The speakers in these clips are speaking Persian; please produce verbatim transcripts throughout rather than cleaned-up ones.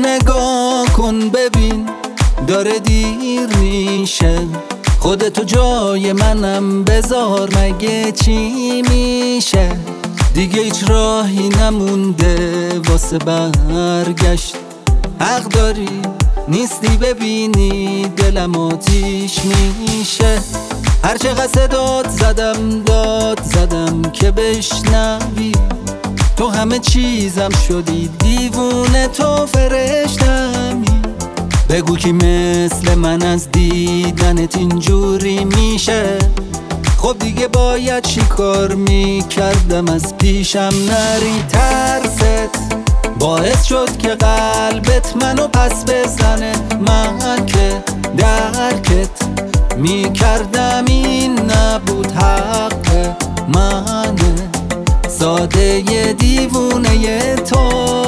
نگاه کن ببین داره دیر میشه، خودتو جای منم بذار مگه چی میشه. دیگه هیچ راهی نمونده واسه برگشت، حق داری نیستی ببینی دلم آتیش میشه. هرچقدر صدات زدم داد زدم که بشنوی، تو همه چیزم شدی دیوونه تو فرشتمی. بگو کی مثل من از دیدنت اینجوری میشه، خب دیگه باید چی کار میکردم از پیشم نری. ترست باعث شد که قلبت منو پس بزنه، من که درکت میکردم این نبود حق منه، ساده دیوونه تو.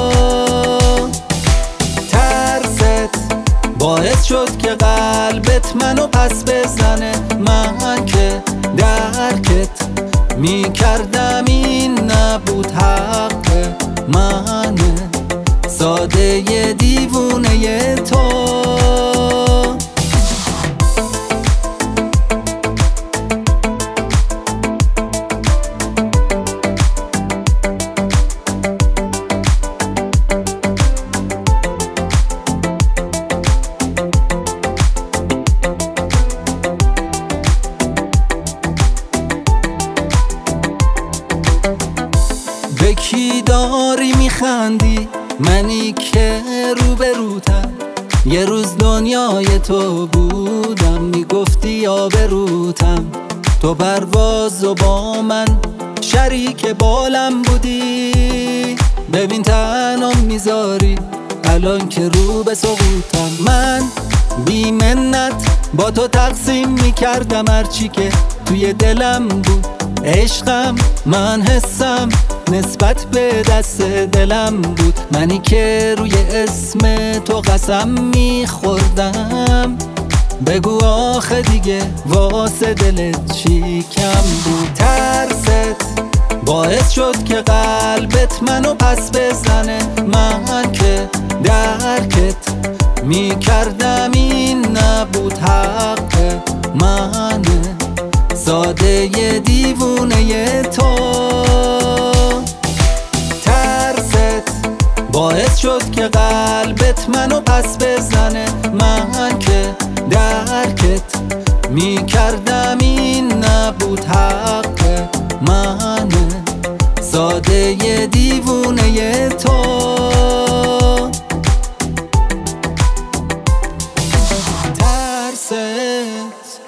ترست باعث شد که قلبت منو پس بزنه، من که درکت میکردم این نبود حق منه، ساده دیوونه تو. به کی داری میخندی؟ منی که روبروتم، یه روز دنیای تو بودم میگفتی آبروتم. تو پرواز و با من شریک بالم بودی، ببین تنم میذاری الان که رو به سقوطم. من بی منت با تو تقسیم میکردم هرچی که توی دلم بود، عشقم من حسم نسبت به دست دلم بود. منی که روی اسم تو قسم میخوردم، بگو آخه دیگه واسه دلت چی کم بود. ترست باعث شد که قلبت منو پس بزنه، من که درکت میکردم این نبود حق منه، ساده دیوونه تو. ترست باعث شد که قلبت منو پس بزنه، من که درکت میکردم این نبود حق منه، ساده دیوونه تو. ترست